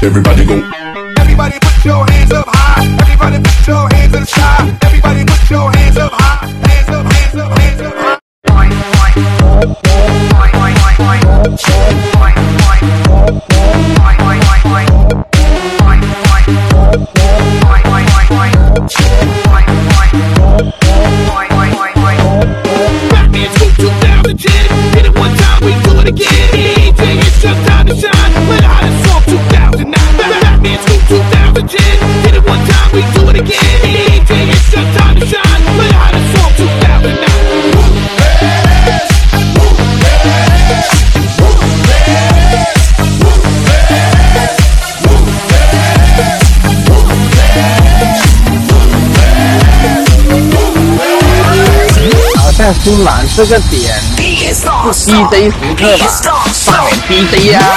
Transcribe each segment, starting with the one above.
Everybody go. Everybody put your hands up high. Everybody put your hands in the sky. Everybody put your hands up high. Hands up, hands up, hands up high. Batman 2010. Hit it one time, we do it again. It's just time to shine. Let out a song 2009. Batman 2010. Hit it one time, we do it again. It's just time to shine. Let out a song 2009. 好像新兰是个点，是 DJ 时刻吧？少年 DJ 啊！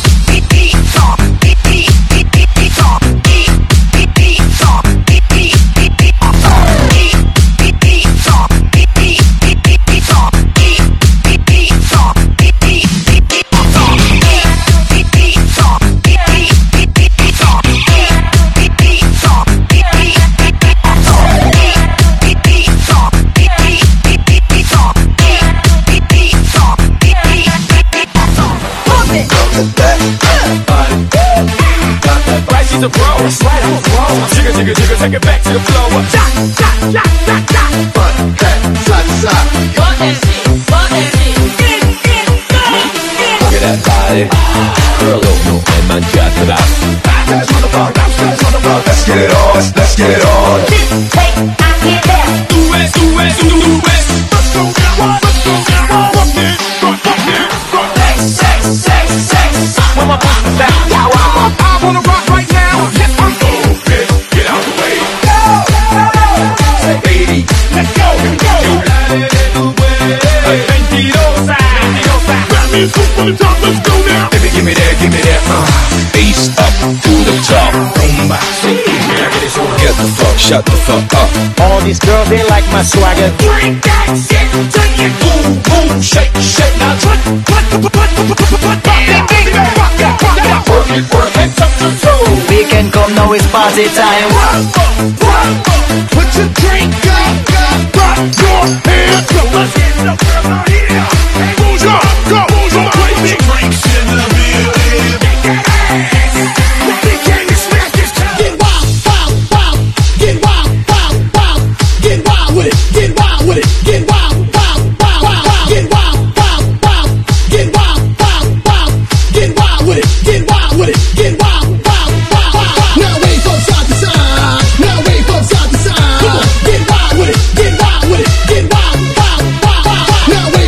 She's a pro, that's right, I'm a pro. Jigga, jigga, jigga, take it back to the floor. Shot, shot, shot, shot, shot. Fuck that, shot, shot. Fuck that shit, fuck that shit. Look at that body. Girl, don't know, man, got to that. Guys on the block, guys on the block. Let's get it on, let's get it on. Hey, I get down. Do it, do it, do it. Let's go now, let's go now. Fuck it, fuck it, fuck it. Sex, sex, sex. When my pussy back, yeah, I wanna rock right now. Yes, I'm open. Get out the way. Go, go. Lady, let's go. You light it in the way. Mentirosa, mentirosa. Batman's hook for the top. Let's go now. Baby, give me that, face up to the top. Rumba, get the fuck, shut the fuck up. All these girls they like my swagger. Bring that shit to you. Boom, boom, shake, shake. Now put that thing back. Rock that, rock that. Work it, work it, top to toe. We can come now, it's party time. Put your drink up, rock your hands up. Let's get the girl out here. Hey, move your, go, baby. Drinks in the building. Get that ass. What big gang is smash this town. Get wild, wild, wild. Get wild, wild, wild. Get wild with it. Get wild with it. Get wild, wild, wild, wild. Get wild, wild, wild. Get wild, wild, wild. Get wild with it. Get wild with it. Get wild, wild, wild, wild. Now wave from side to side. Now wave from side to side. Come on, get wild with it. Get wild with it. Get wild, wild, wild, wild. Now wave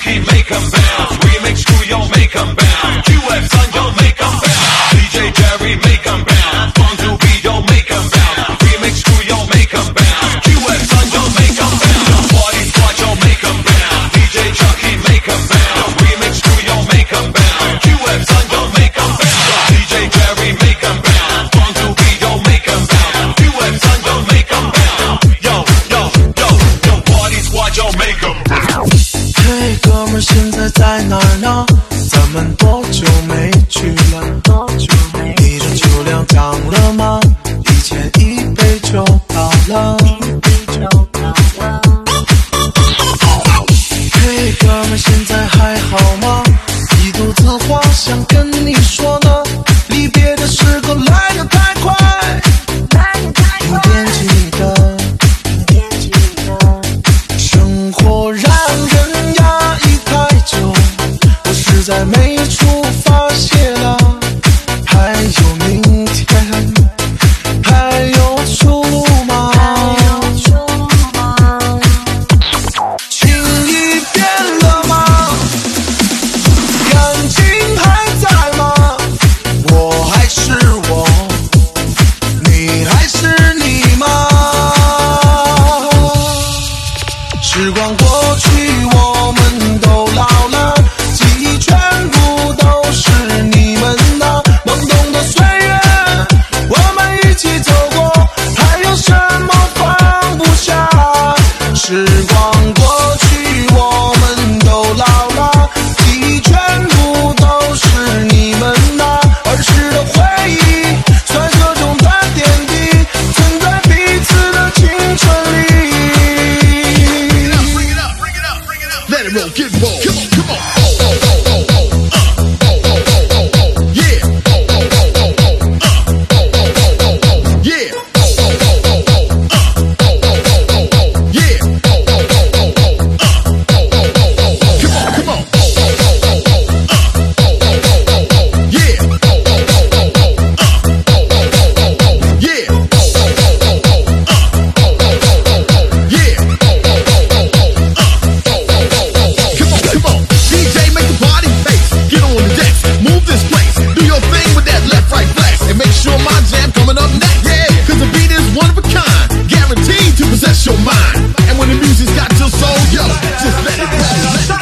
Chucky, make 'em bounce. Remix crew, yo, make 'em bounce. QF, son, yo, make 'em bounce. DJ Jerry, make 'em bounce. Funk to be, yo, make 'em bounce. Remix crew, yo, make 'em bounce. QF, son, yo, make 'em bounce. Party squad, yo, make 'em bounce. DJ Chucky, make 'em bounce. Remix crew, yo, make 'em bounce. QF, son, yo, make 'em bounce. DJ Jerry, make 'em bounce. Funk to be, yo, make 'em bounce. QF, son, yo, make 'em bounce. Yo, yo, yo, yo, party squad, yo, make 'em bounce. 嘿，哥们儿，现在在哪儿呢？咱们多久没聚了？你的酒量涨了吗？1000一杯就到了。嘿，哥们儿，现在还好吗？一肚子话想跟你说呢，离别的时候来得太快，你惦记你的。生活让人压抑太久，我实在没处发泄了。还有明天，还有出路吗？情已变了吗？感情还在吗？我还是我，你还是你吗？时光过去，我们都老了，记忆全部都是你们的。懵懂的岁月，我们一起走过，还有什么放不下？时光过去，我们都老了，记忆全部都是你们的。儿时的回忆，传说中的点滴，存在彼此的青春里。 Let it roll, get roll. Come on, come on. Yeah. Yeah. Yeah. Come on, come on. Yeah. Yeah. Yeah. Come on, DJ, make the party face. Get on the decks, move this place. Do your thing with that left, right flex. And make sure my jam coming up next. Yeah, cause the beat is one of a kind. Guaranteed to possess your mind. And when the music's got your soul, yo, just let it roll.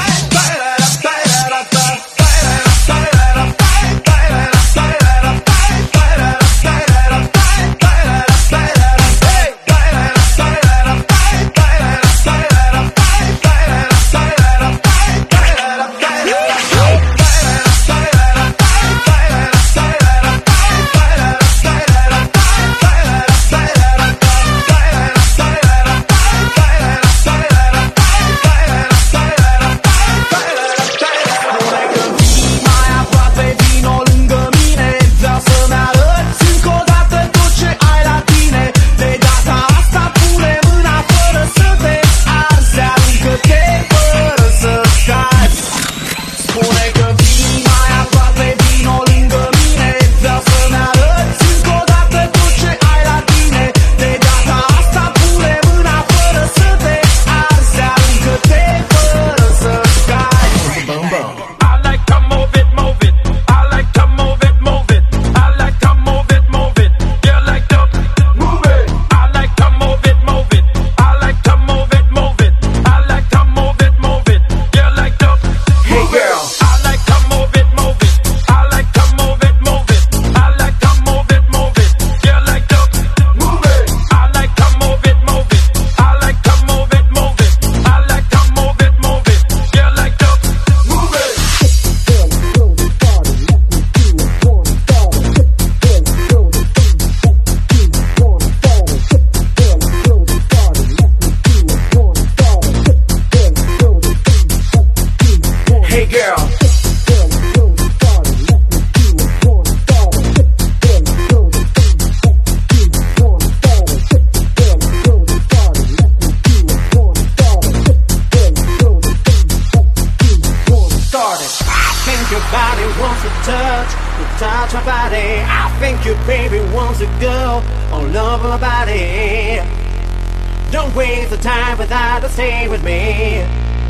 touch my body. I think your baby wants to go all over my body. Don't waste the time without to stay with me.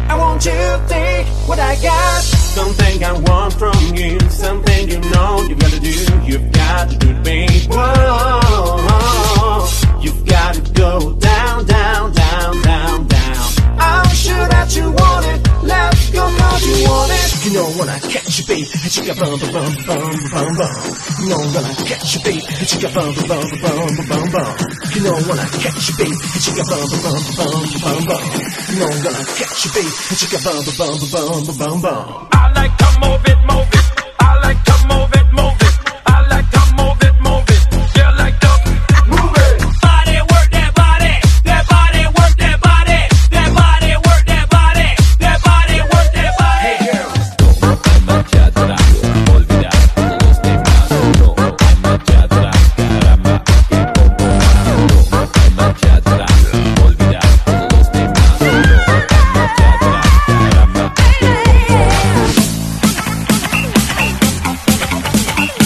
I want you to take what I got. Something I want from you, something you know you gotta do. You've got to do it, babe. Whoa, you've got to go down, down, down, down, down. I'm sure that you want it. Let's go, cause you want it. You know when I catch you, babe, and you got bum, bum, bum, bum, bum, bum. You know when I catch you, babe, and you got bum, bum, bum, bum, bum, bum. You know when I catch you, babe, and you got bum, bum, bum, bum, bum, bum. You know when I catch you, babe, and you got bum, bum, bum, bum, bum, bum. I like to move it, move it. I like to move it, move it. I like to move it, move it. You like to move it. Body work that body. That body work that body. That body work that body. That body work that body. Hey girl. Marcha atrás, olvidar todos los demás. No hay marcha atrás, caramba, que poco más. No hay marcha atrás, olvidar todos los demás. No hay marcha atrás, caramba, que poco más.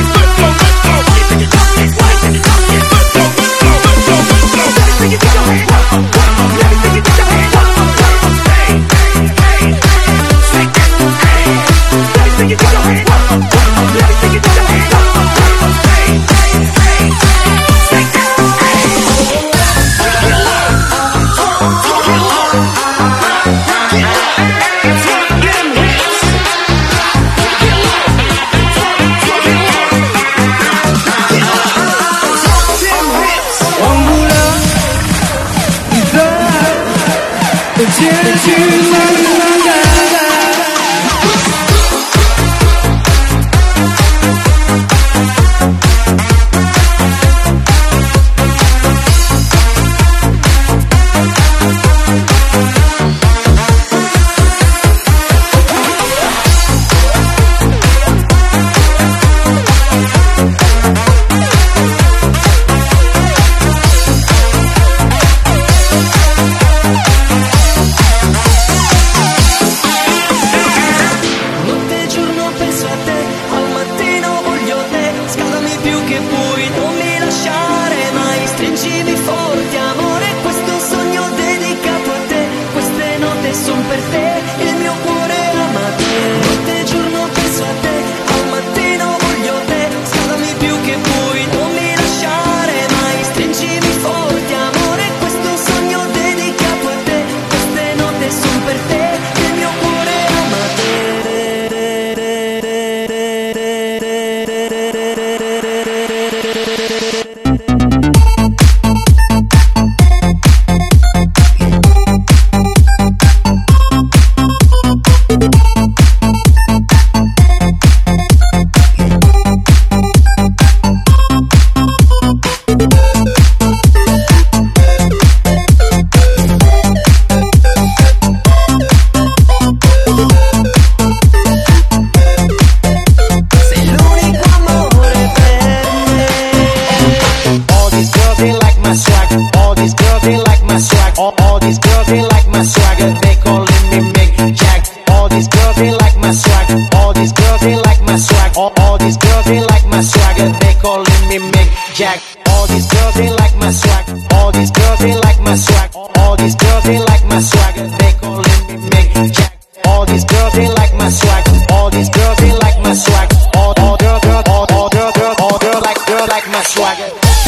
Hey, hey, hey, hey, shake it, hey. these girls they like my swag. All these girls they like my swag. All these girls they like my swagger. They calling me Mick Jack. All these girls they like my swag. All these girls they like my swag. All these girls they like my swagger. They calling me Mick Jack. All these girls they like my swag. All these girls they like my swag. All girl like my swagger.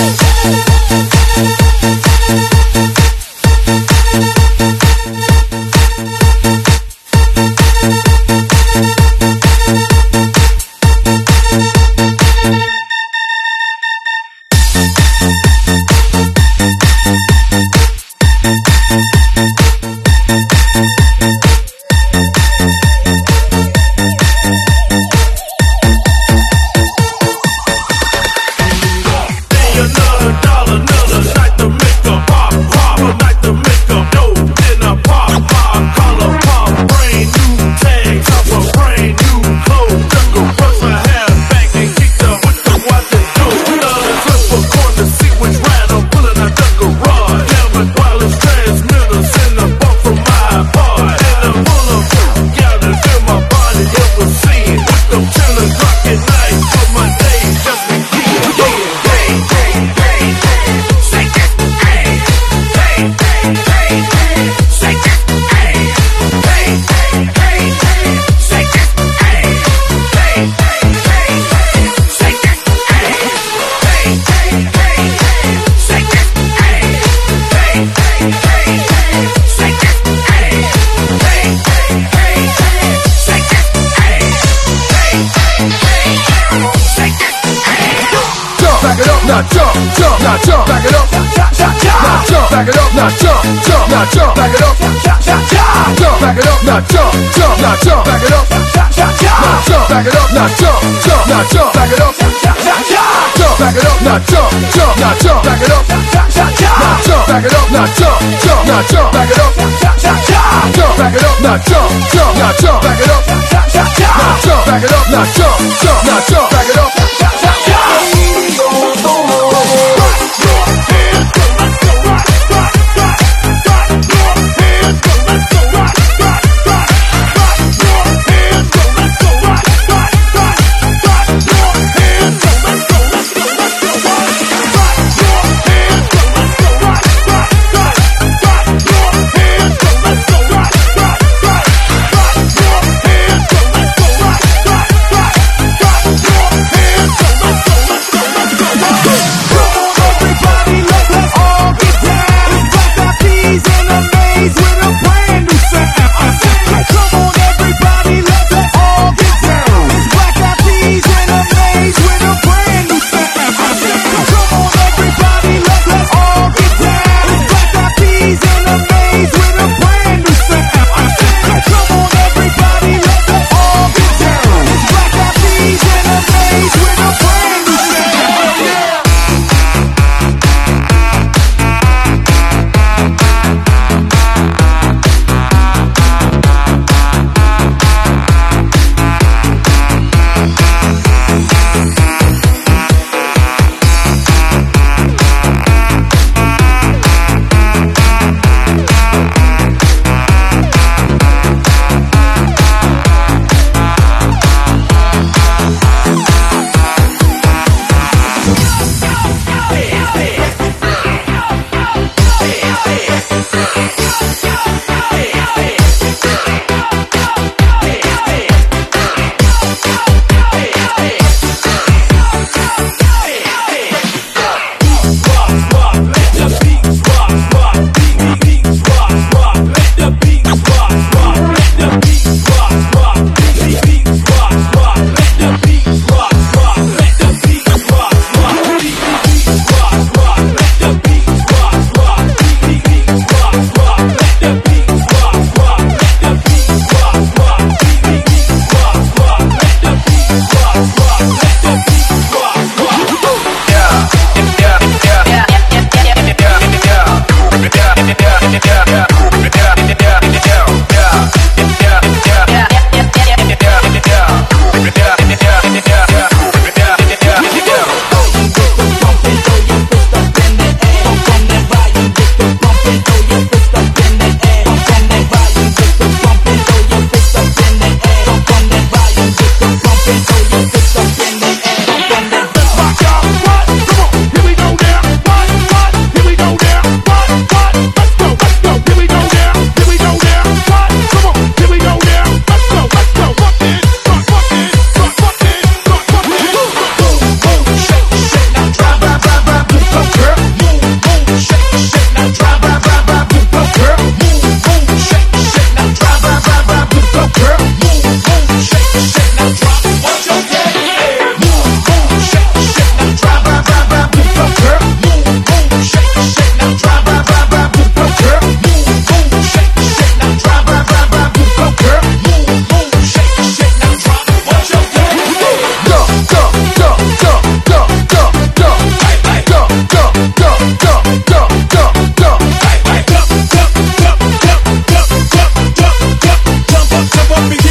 now jump, jump, now jump, back it up, now jump, back it up, now jump, jump, now jump, back it up, jump, back it up, now jump, jump, now jump, back it up, now jump, back it up, now jump, jump, now jump, back it up, jump, back it up, now jump, jump, now jump, back it up, now jump, back it up, now jump, jump, now jump, back it up, jump, back it up, now jump, jump, now jump, back it up, now jump, back it up, now jump, jump, now jump, back it up. Rock,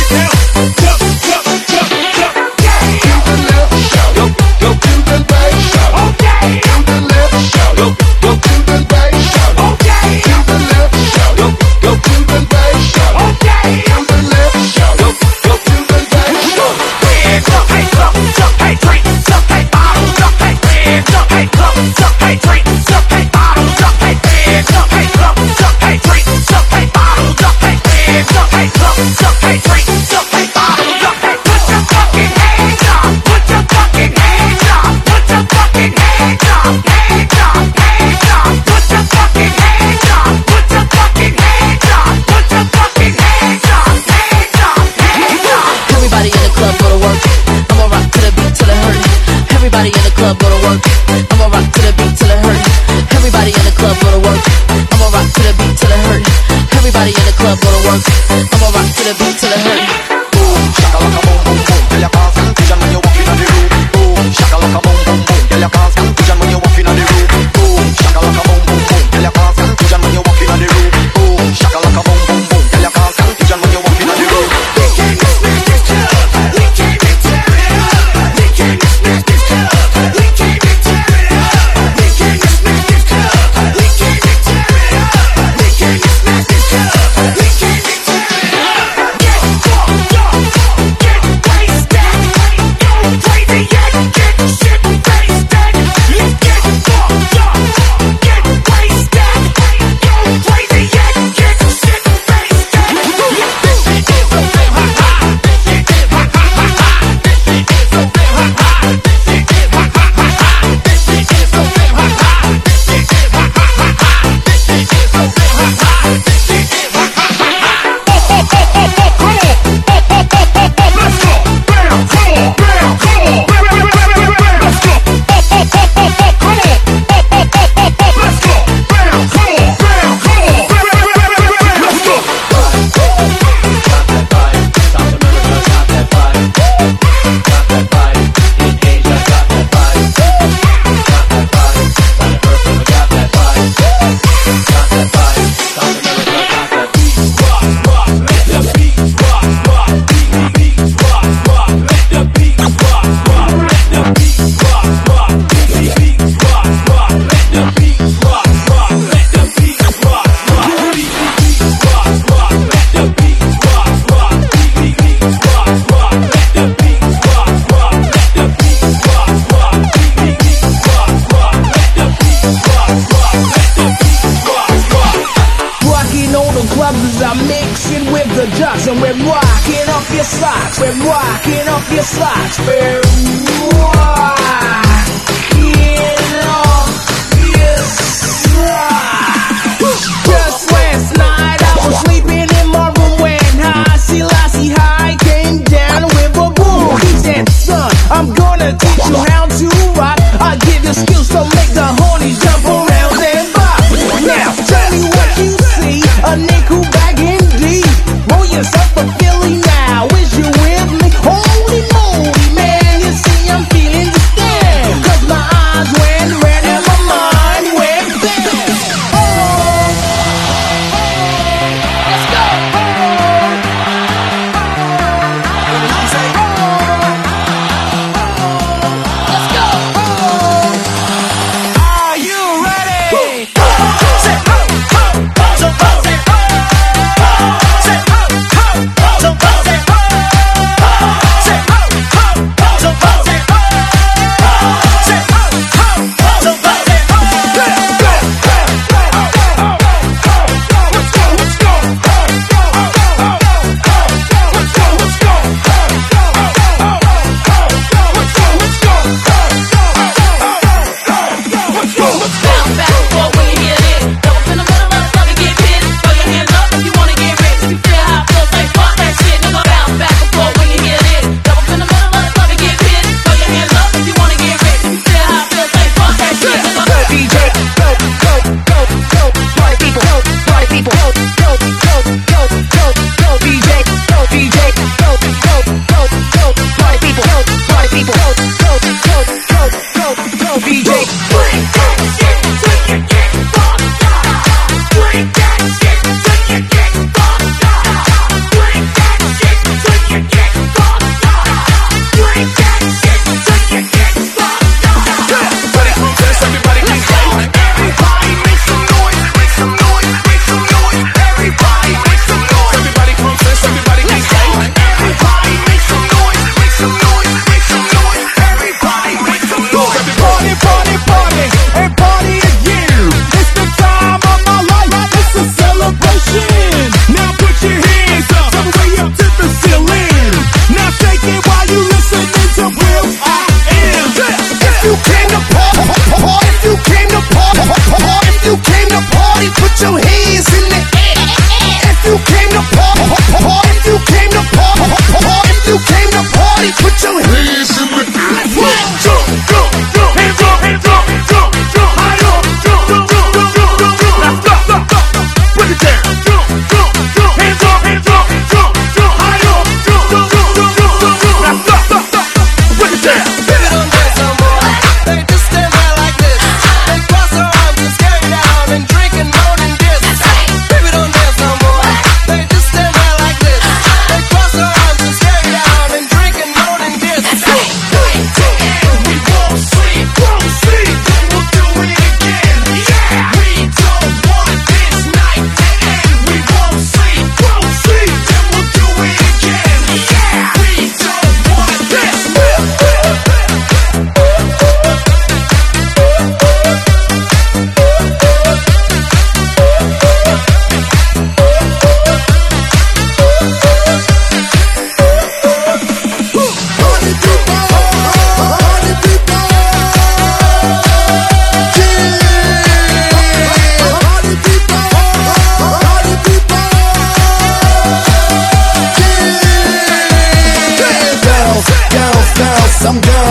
Yourself a Philly now, is you with me? Holy moly, man, you see I'm feeling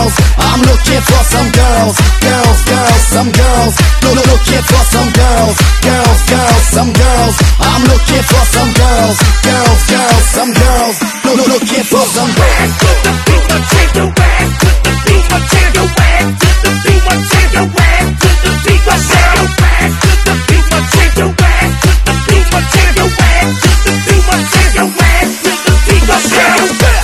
girls. I'm looking for some girls, girls, girls, some girls. Looking for some girls, girls, girls, some girls. I'm looking for some girls, girls, girls, some girls. Looking for some girls. To the beat, my take the wag. To the beat, my take the wag. To the beat, my take the wag. To the beat, my take the wag. To the beat, my take the wag. To the beat, my take the wag. To the beat, my take the wag. To the beat, my take the wag.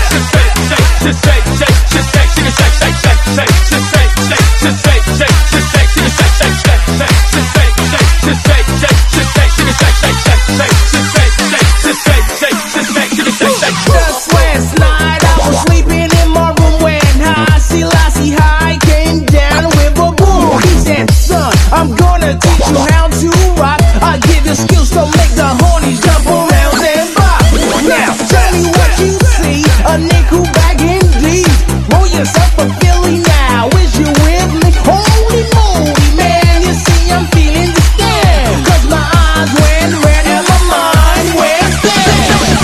Just last night I was sleeping in my room when Selassie High came down with a boom. He said, son, I'm gonna teach you how to rock. I give you skills to make the hornies jump around and bop. Now, tell me what you see, a nickel bag indeed. Roll yourself a Philly now, is you with me? Holy moly, man, you see I'm feeling the stand. Cause my eyes went red and my mind went dead.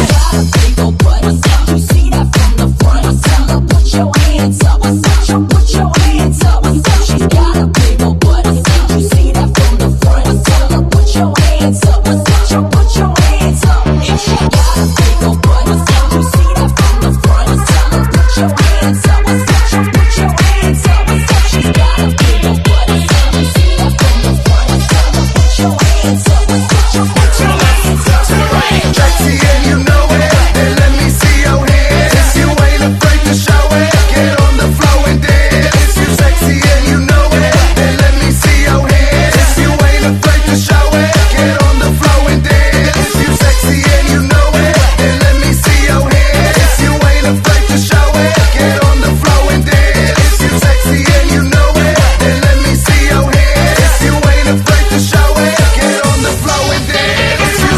Sexy and you know it. Then let me see your hands. You ain't afraid to show it. Get on the floor and dance. You sexy and you know it. Then let me see your hands. You ain't afraid to show it. Get on the floor and dance. You sexy and you know it. Then let me see your hands. You ain't afraid to show it. Get on the floor and dance. You sexy and you know it. Then let me see your hands. You ain't afraid to show it. Get on the floor and dance. You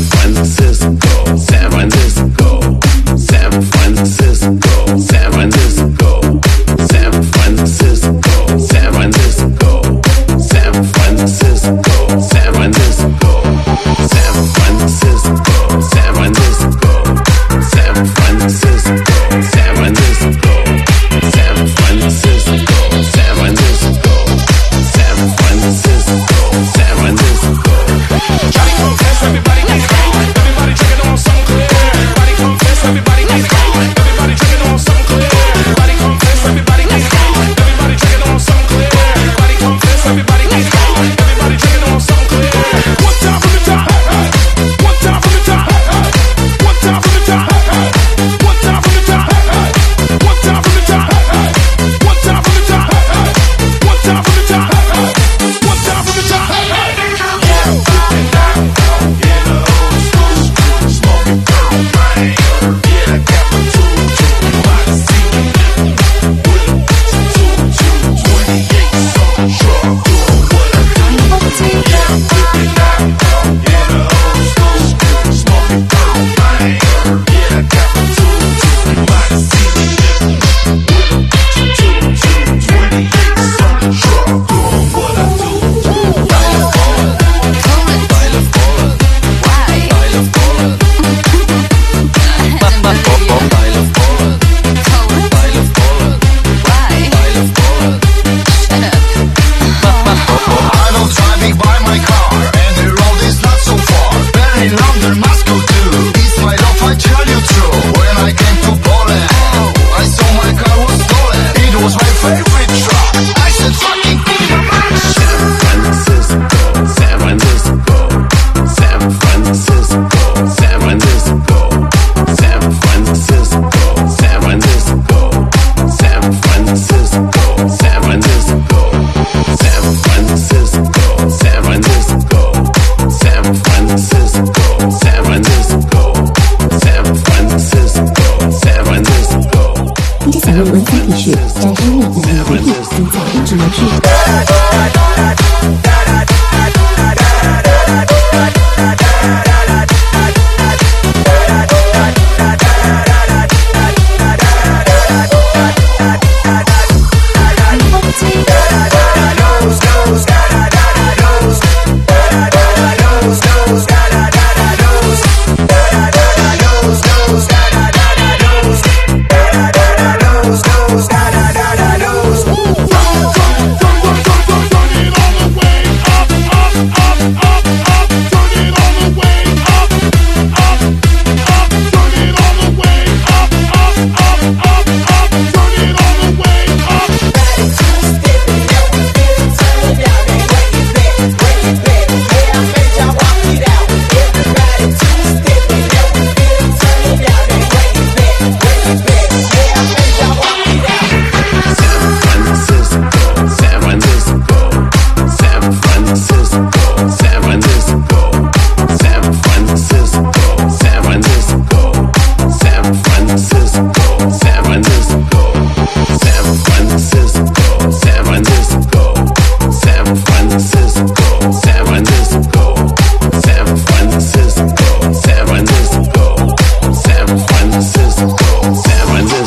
San Francisco, San Francisco, San Francisco, San Francisco, San Francisco, San Francisco, San Francisco, San Francisco, San Francisco, San Francisco, San Francisco, San Francisco, San Francisco, San Francisco, San Francisco. Johnny confess, everybody get it on. Everybody drinking on something clear. Everybody confess, everybody get it on. Everybody drinking on something clear. Everybody confess, everybody get it on. Everybody drinking on something clear. Everybody confess, everybody get it on. Everybody drinking on something clear. One time from the top. One time from the top. One time from the top. One time from the top. One time from the top. One time from the top. One time from the top. One time from the top. 采用文字提示，在声乐部分回复请在编制模式。